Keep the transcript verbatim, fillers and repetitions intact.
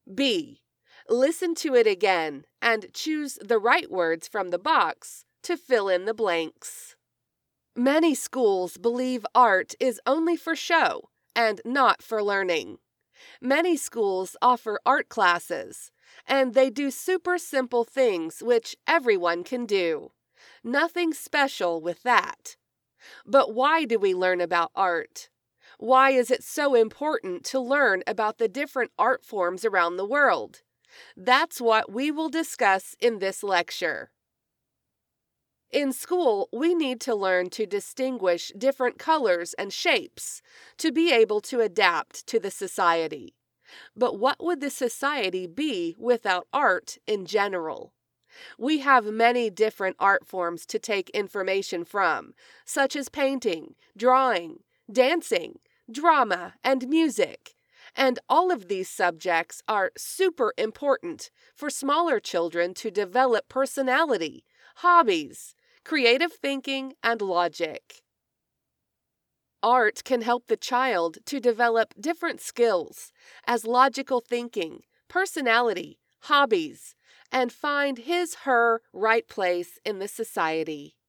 B. Listen to it again and choose the right words from the box to fill in the blanks. Many schools believe art is only for show and not for learning. Many schools offer art classes, and they do super simple things which everyone can do. Nothing special with that. But why do we learn about art? Why is it so important to learn about the different art forms around the world? That's what we will discuss in this lecture. In school, we need to learn to distinguish different colors and shapes to be able to adapt to the society. But what would the society be without art in general? We have many different art forms to take information from, such as painting, drawing, dancing, drama, and music. And all of these subjects are super important for smaller children to develop personality, hobbies, creative thinking, and logic. Art can help the child to develop different skills as logical thinking, personality, hobbies, and find his/her right place in the society.